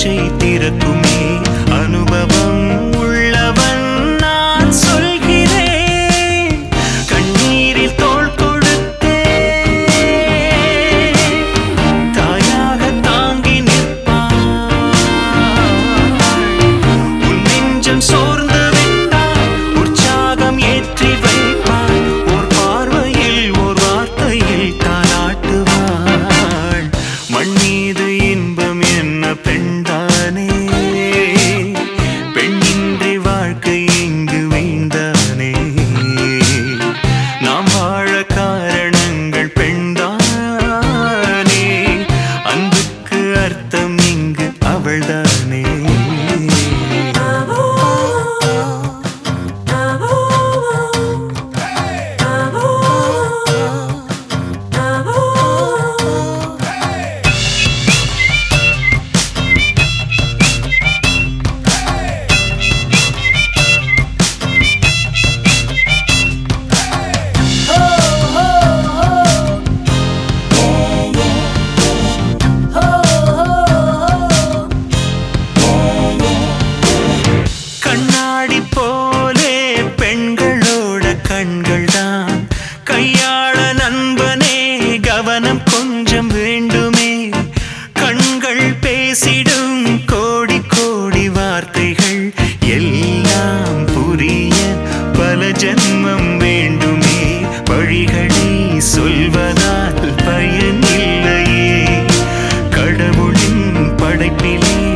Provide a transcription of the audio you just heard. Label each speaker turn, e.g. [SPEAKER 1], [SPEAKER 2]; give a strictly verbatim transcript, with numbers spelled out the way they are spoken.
[SPEAKER 1] நெஞ்சை திறக்குமே அனுபவம் உள்ளவன் நான் சொல்கிறேன் கண்ணீரில் தோள் கொடுத்தே தாயாக தாங்கி நிற்பான் உன் நெஞ்சம் சோர்ந்து விட்டால் உற்சாகம் ஏற்றி வைப்பான் ஓர் பார்வையில் ஓர் வார்த்தையில் தாலாட்டுவாள் மண் மீது இன்பம் என்ன பெண்தானே பெண்ணின்றி வாழ்க்கை இங்கு வீழ்ந்தானே நாம் வாழ காரணங்கள் பெண்தானே அன்புக்கு அர்த்தம் இங்கு அவள்தானே கண்ணாடி போலே பெண்களோட கண்கள் தான் கையாள நண்பனே கவனம் கொஞ்சம் வேண்டுமே கண்கள் பேசிடும் கோடி கோடி வார்த்தைகள் எல்லாம் புரிய பல ஜன்மம் வேண்டுமே வழிகளை சொல்வதால் பயனில்லையே கடவுளின் படைப்பிலே